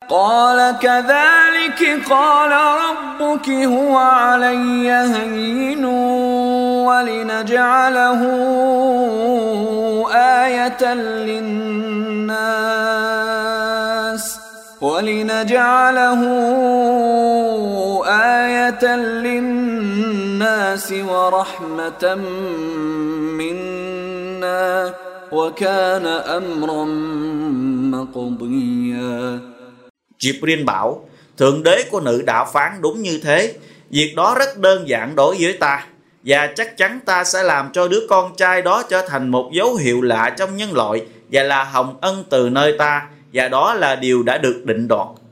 قال كذلك قال ربك هو علي هين ولنجعله آية للناس ورحمة منا وكان أمرا مقضيا. Jibril bảo, Thượng Đế của nữ đã phán đúng như thế, việc đó rất đơn giản đối với ta, và chắc chắn ta sẽ làm cho đứa con trai đó trở thành một dấu hiệu lạ trong nhân loại và là hồng ân từ nơi ta, và đó là điều đã được định đoạt.